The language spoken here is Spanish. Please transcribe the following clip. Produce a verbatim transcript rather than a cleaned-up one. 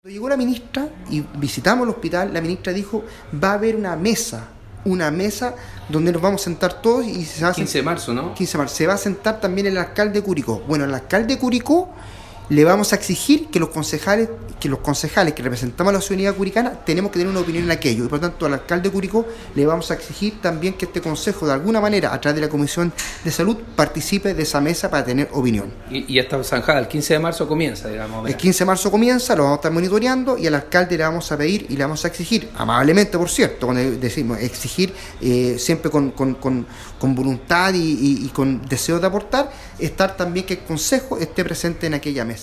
Cuando llegó la ministra y visitamos el hospital, la ministra dijo, va a haber una mesa, una mesa donde nos vamos a sentar todos y se va a quince de marzo, ¿no? quince de marzo, se va a sentar también el alcalde de Curicó. Bueno, el alcalde de Curicó le vamos a exigir que los concejales, que los concejales que representamos a la ciudadanía curicana tenemos que tener una opinión en aquello, y por lo tanto al alcalde de Curicó le vamos a exigir también que este consejo de alguna manera a través de la Comisión de Salud participe de esa mesa para tener opinión. Y, y esta zanjada el quince de marzo comienza, digamos. El quince de marzo comienza, lo vamos a estar monitoreando y al alcalde le vamos a pedir y le vamos a exigir, amablemente por cierto, cuando decimos exigir eh, siempre con, con, con, con voluntad y, y, y con deseo de aportar, estar también que el consejo esté presente en aquella mesa.